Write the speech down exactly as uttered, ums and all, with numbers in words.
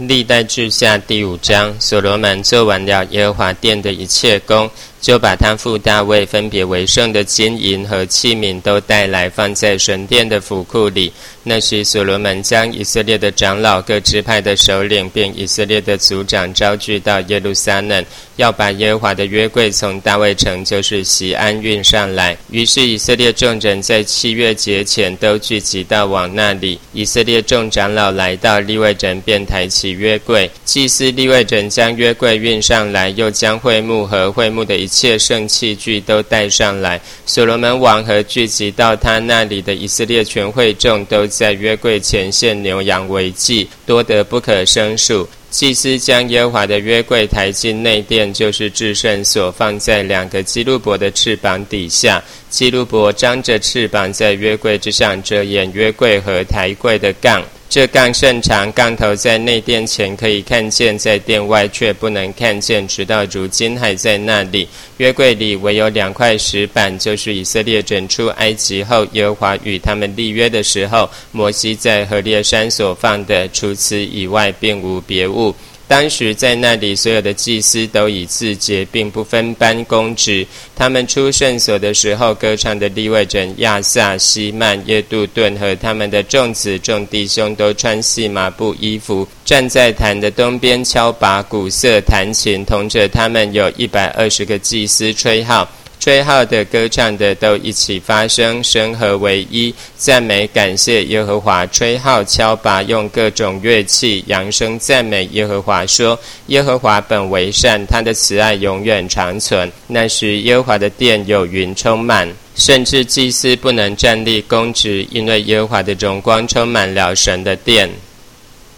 历代志下第五章，所罗门做完了耶和华殿的一切工，就把他父大卫分别为圣的金银和器皿都带来，放在神殿的府库里。那时所罗门将以色列的长老、各支派的首领，并以色列的族长招聚到耶路撒冷，要把耶和华的约柜从大卫城，就是锡安运上来。于是以色列众人在七月节前都聚集到往那里。以色列众长老来到，利未人便抬起约柜，祭司利未人将约柜运上来，又将会幕和会幕的一切圣器具都带上来。所罗门王和聚集到他那里的以色列全会众，都在约柜前献牛羊为祭，多得不可胜数。祭司将耶和华的约柜抬进内殿，就是至圣所，放在两个基路伯的翅膀底下。基路伯张着翅膀，在约柜之上遮掩约柜和抬柜的杠。这杠甚长，杠头在内殿前可以看见，在殿外却不能看见，直到如今还在那里。约柜里唯有两块石板，就是以色列人出埃及后，耶和华与他们立约的时候，摩西在何烈山所放的，除此以外并无别物。当时在那里所有的祭司都以自洁，并不分班公职。他们出圣所的时候，歌唱的利未人亚萨、希曼、耶杜顿和他们的众子众弟兄都穿细麻布衣服，站在坛的东边敲拔、鼓瑟、弹琴。同着他们有一百二十个祭司吹号。吹号的、歌唱的都一起发声，声合为一，赞美感谢耶和华。吹号、敲拔，用各种乐器扬声赞美耶和华，说：耶和华本为善，他的慈爱永远长存。那时耶和华的殿有云充满，甚至祭司不能站立供职，因为耶和华的荣光充满了神的殿。